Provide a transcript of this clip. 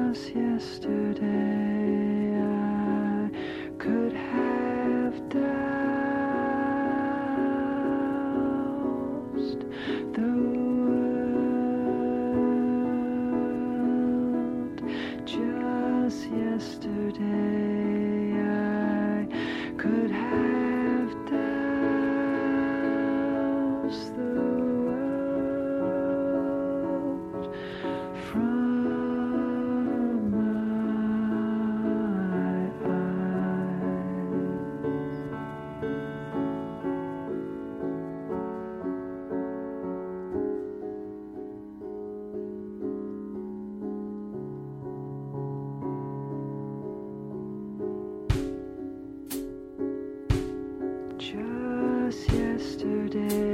Just yesterday I could have doused the world. Just yesterday I could have doused the world from just yesterday.